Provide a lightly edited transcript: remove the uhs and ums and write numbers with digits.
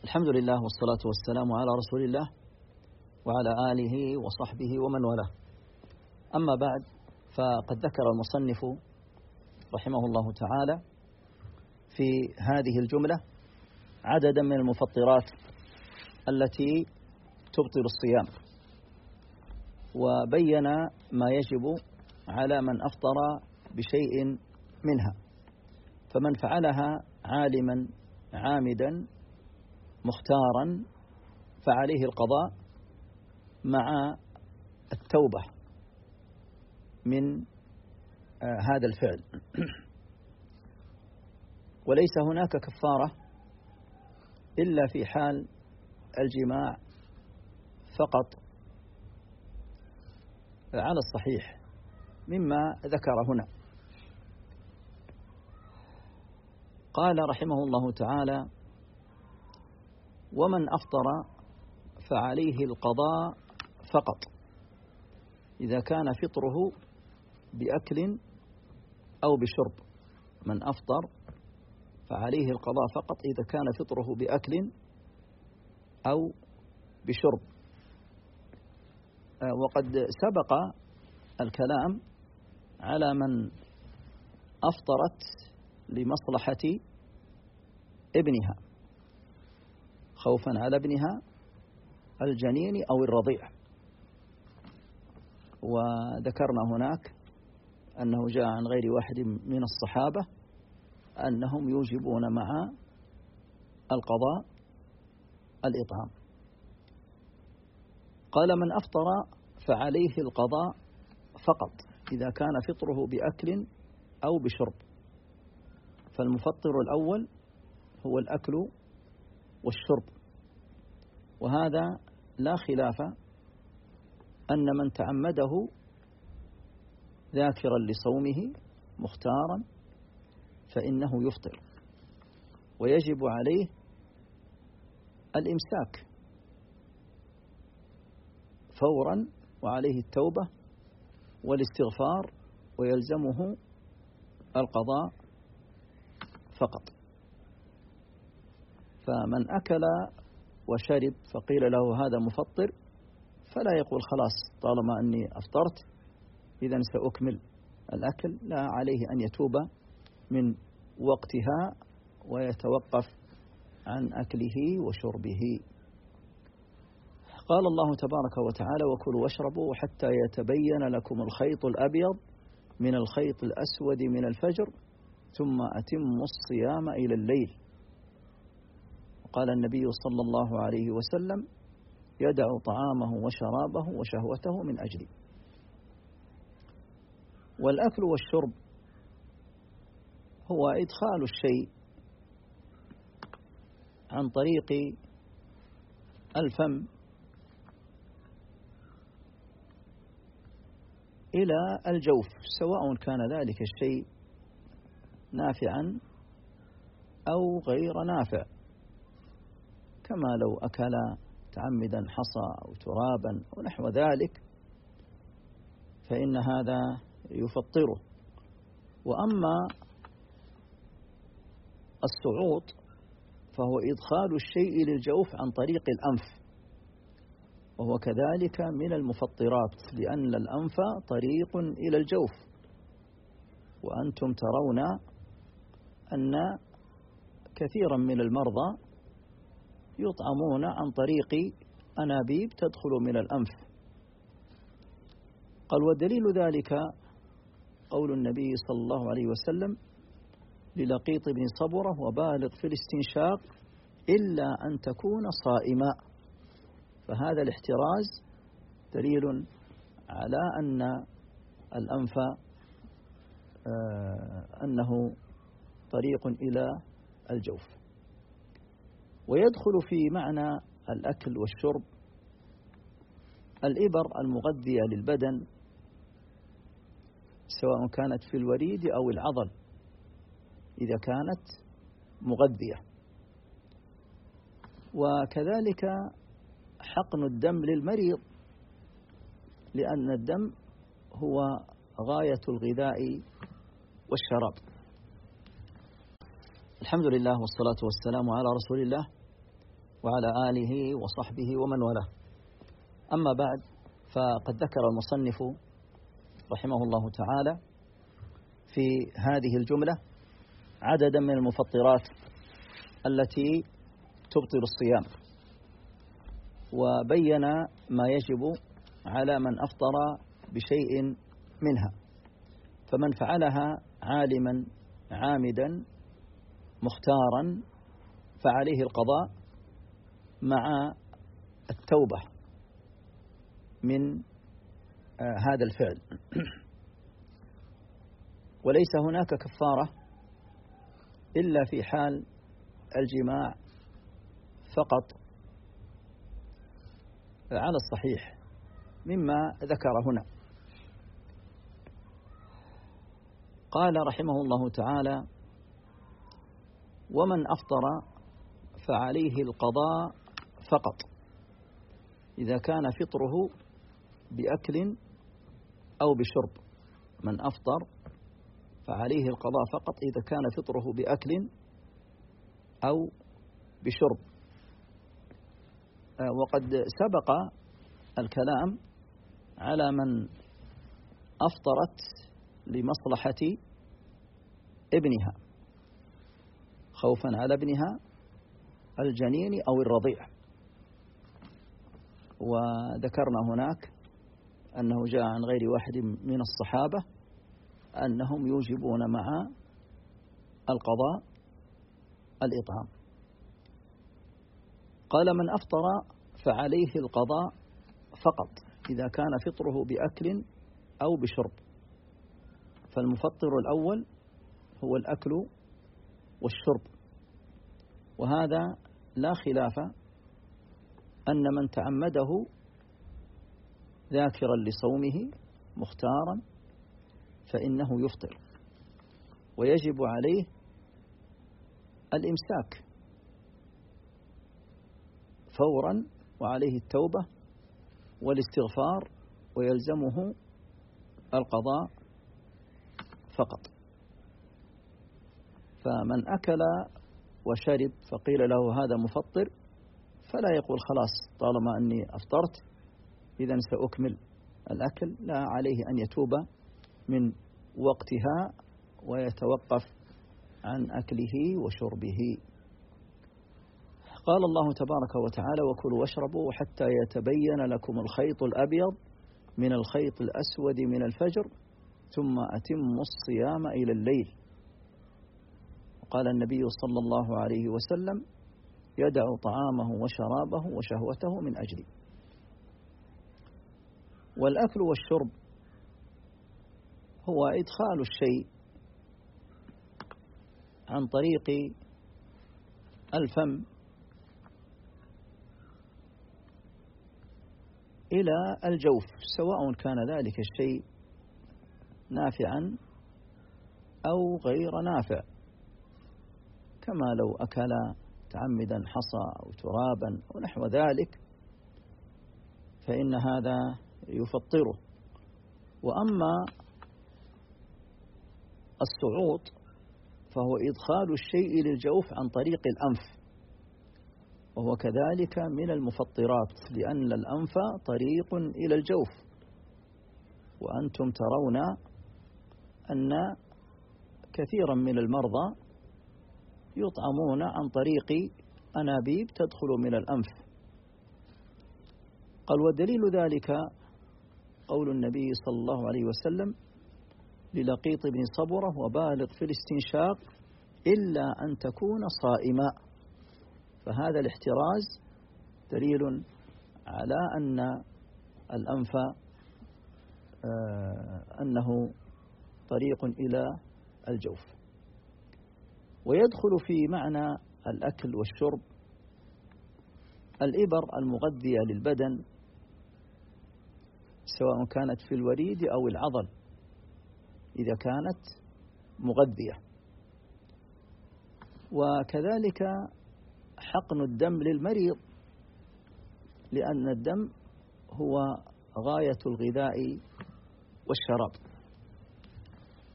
الحمد لله والصلاة والسلام على رسول الله وعلى آله وصحبه ومن والاه. أما بعد، فقد ذكر المصنف رحمه الله تعالى في هذه الجملة عددا من المفطرات التي تبطل الصيام، وبين ما يجب على من أفطر بشيء منها، فمن فعلها عالما عامدا مختارا فعليه القضاء مع التوبة من هذا الفعل، وليس هناك كفارة إلا في حال الجماع فقط على الصحيح مما ذكر هنا. قال رحمه الله تعالى: ومن أفطر فعليه القضاء فقط إذا كان فطره بأكل أو بشرب. من أفطر فعليه القضاء فقط إذا كان فطره بأكل أو بشرب. وقد سبق الكلام على من أفطرت لمصلحة ابنها، خوفا على ابنها الجنين أو الرضيع، وذكرنا هناك أنه جاء عن غير واحد من الصحابة أنهم يوجبون مع القضاء الإطعام. قال: من أفطر فعليه القضاء فقط إذا كان فطره بأكل أو بشرب. فالمفطر الأول هو الأكل والشرب، وهذا لا خلاف أن من تعمده ذاكرا لصومه مختارا فإنه يفطر، ويجب عليه الإمساك فورا، وعليه التوبة والاستغفار، ويلزمه القضاء فقط. فمن أكل وشرب فقيل له هذا مفطر، فلا يقول خلاص طالما أني أفطرت إذن سأكمل الأكل، لا، عليه أن يتوب من وقتها ويتوقف عن أكله وشربه. قال الله تبارك وتعالى: وكلوا واشربوا حتى يتبين لكم الخيط الأبيض من الخيط الأسود من الفجر ثم أتموا الصيام إلى الليل. قال النبي صلى الله عليه وسلم: يدع طعامه وشرابه وشهوته من أجلي. والأكل والشرب هو إدخال الشيء عن طريق الفم إلى الجوف، سواء كان ذلك الشيء نافعا أو غير نافع، كما لو أكل متعمدا حصى أو ترابا أو نحو ذلك فإن هذا يفطره. وأما الصعود فهو إدخال الشيء للجوف عن طريق الأنف، وهو كذلك من المفطرات، لأن الأنف طريق إلى الجوف، وأنتم ترون أن كثيرا من المرضى يطعمون عن طريق أنابيب تدخل من الأنف. قال: ودليل ذلك قول النبي صلى الله عليه وسلم للقيط بن صبرة: وبالغ في الاستنشاق إلا أن تكون صائما. فهذا الاحتراز دليل على أن الأنف أنه طريق إلى الجوف. ويدخل في معنى الأكل والشرب الإبر المغذية للبدن، سواء كانت في الوريد أو العضل إذا كانت مغذية. وكذلك حقن الدم للمريض، لأن الدم هو غاية الغذاء والشراب. الحمد لله والصلاة والسلام على رسول الله وعلى آله وصحبه ومن والاه. أما بعد، فقد ذكر المصنف رحمه الله تعالى في هذه الجملة عددا من المفطرات التي تبطل الصيام، وبين ما يجب على من أفطر بشيء منها، فمن فعلها عالما عامدا مختارا فعليه القضاء مع التوبة من هذا الفعل، وليس هناك كفارة إلا في حال الجماع فقط على الصحيح مما ذكر هنا. قال رحمه الله تعالى: ومن أفطر فعليه القضاء فقط إذا كان فطره بأكل أو بشرب. من أفطر فعليه القضاء فقط إذا كان فطره بأكل أو بشرب. وقد سبق الكلام على من أفطرت لمصلحة ابنها خوفا على ابنها الجنين أو الرضيع، وذكرنا هناك أنه جاء عن غير واحد من الصحابة أنهم يوجبون مع القضاء الإطعام. قال: من أفطر فعليه القضاء فقط إذا كان فطره بأكل أو بشرب. فالمفطر الأول هو الأكل والشرب، وهذا لا خلاف أن من تعمده ذاكرا لصومه مختارا فإنه يفطر، ويجب عليه الإمساك فورا، وعليه التوبة والاستغفار، ويلزمه القضاء فقط. فمن أكل وشرب فقيل له هذا مفطر، فلا يقول خلاص طالما أني أفطرت إذن سأكمل الأكل، لا، عليه أن يتوب من وقتها ويتوقف عن أكله وشربه. قال الله تبارك وتعالى: وكلوا واشربوا حتى يتبين لكم الخيط الأبيض من الخيط الأسود من الفجر ثم أتموا الصيام إلى الليل. قال النبي صلى الله عليه وسلم: يدع طعامه وشرابه وشهوته من أجلي. والأكل والشرب هو إدخال الشيء عن طريق الفم إلى الجوف، سواء كان ذلك الشيء نافعا أو غير نافع، كما لو أكل متعمدا حصى أو ترابا أو نحو ذلك فإن هذا يفطره. وأما الصعود فهو إدخال الشيء للجوف عن طريق الأنف، وهو كذلك من المفطرات، لأن الأنف طريق إلى الجوف، وأنتم ترون أن كثيرا من المرضى يطعمون عن طريق أنابيب تدخل من الأنف. قال: ودليل ذلك قول النبي صلى الله عليه وسلم للقيط بن صبرة: وبالغ في الاستنشاق إلا أن تكون صائما. فهذا الاحتراز دليل على أن الأنف أنه طريق إلى الجوف. ويدخل في معنى الأكل والشرب الإبر المغذية للبدن، سواء كانت في الوريد أو العضل إذا كانت مغذية. وكذلك حقن الدم للمريض، لأن الدم هو غاية الغذاء والشراب.